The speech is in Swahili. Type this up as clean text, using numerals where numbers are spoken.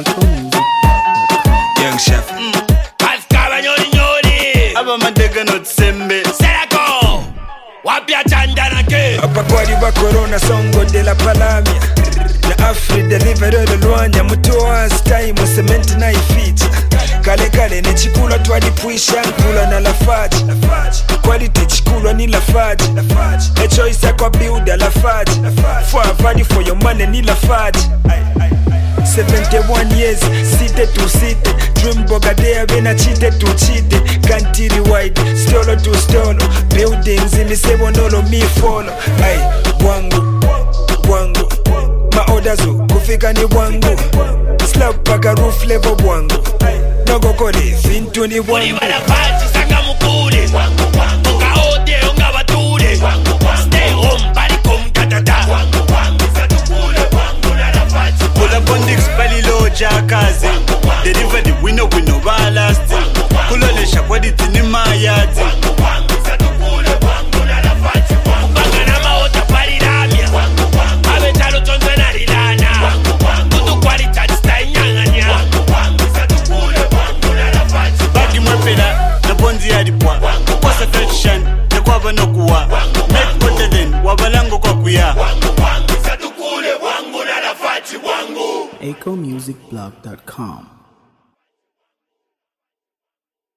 Young chef. Pascal nyori Aba madega not sembe. Serako Wapia chandana ke Apa kwadi ba corona songo de la palamia. Na Afri delivery de Luanya mutoa style mo cement na ifiti. Kale ni chikula twali puisha nkula na lafaji. Quality chikula ni lafaji. A choice ya kwa builder lafaji. For a value for your money ni lafaji. 71 years, seated to seated. Dream bogadea vena cheated to cheated. Kantiri wide, stolo to stolo. Buildings in me say nolo me follow. Ay, wangu ma orders kufika ni wangu. Slap paka roof level wangu. Nogo kole fintu ni wangu. Uli wala faji saka mukule Uka ode unga bature Stay home bali kumtatata Pull up on Dix Belly Low Jackazi. Deliver the winner with no ballast. Kulolesha kwa diti ni mayati. Bangana maota paliramia Abe talo tonza na rilana Kutu quality style nyanganya Bagi mwepela na bonzi ya dipwa. Kwa satisfaction na kwa banokuwa. Make better than wabalango kwa kuya. ecomusicblog.com